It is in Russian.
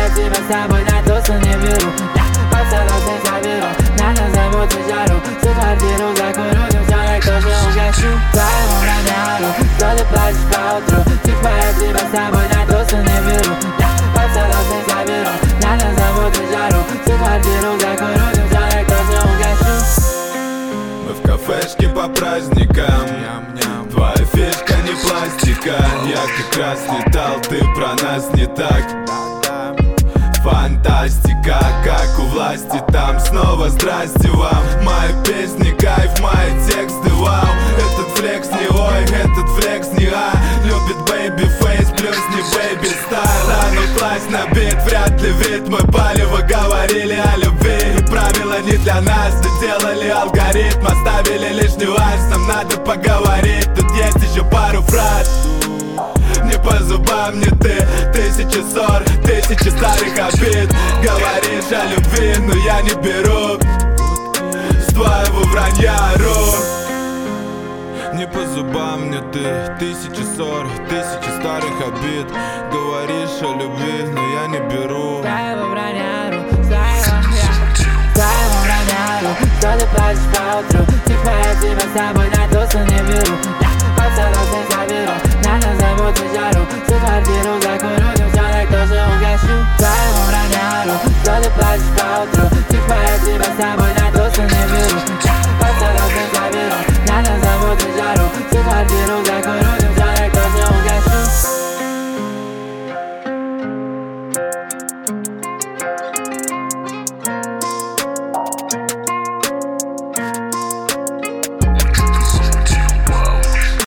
я тебя с собой на тусы не беру. Я поцеловался за веру, на нас забудь жару. Всю квартиру закурю, девчонок тоже угощу. Твоему раняру, что ты плачешь поутру. Типа я тебя с собой на тусы не беру. Я поцеловался за веру, на нас забудь жару. Всю квартиру закурю, девчонок тоже угощу. Мы в кафешке по праздникам. Твоя фишка не пластика. Я как раз летал, ты про нас не так. Фантастика, как у власти там. Снова здрасте вам. Мои песни, кайф, мои тексты, вау. Этот флекс не ой, этот флекс не любит бэйби фейс, плюс не бэйби стайл. Рано класть на бит, вряд ли вид мой палево. Говорили о любви, и правила не для нас. Доделали алгоритм, оставили лишний лайк. Нам надо поговорить, тут есть еще пару фраз. Не по зубам мне ты, тысячи ссор, тысячи старых обид. Говоришь о любви, но я не беру с твоего вранья рук. Не по зубам мне ты, тысячи ссор, тысячи старых обид. Говоришь о любви, но я не беру твоего вранья рук, твоего вранья рук. Что ты плачешь поутру, типа я тебя с собой на тусы не беру. Я поцеловался за веру, на нас забудь жару. Всю квартиру закурю, девчонок тоже угощу. Твоего вранья рук, что ты плачешь поутру, типа я тебя с собой